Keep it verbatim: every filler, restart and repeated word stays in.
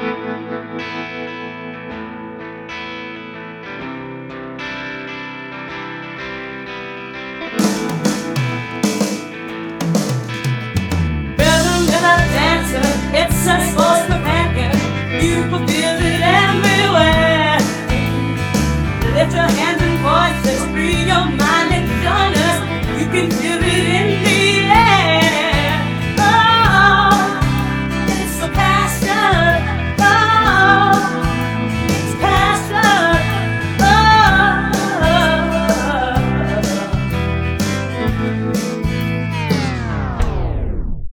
Rhythm is a dancer, it's a sports companion. You can feel it everywhere. Lift your hands and voices, free your mind and join us. You can feel it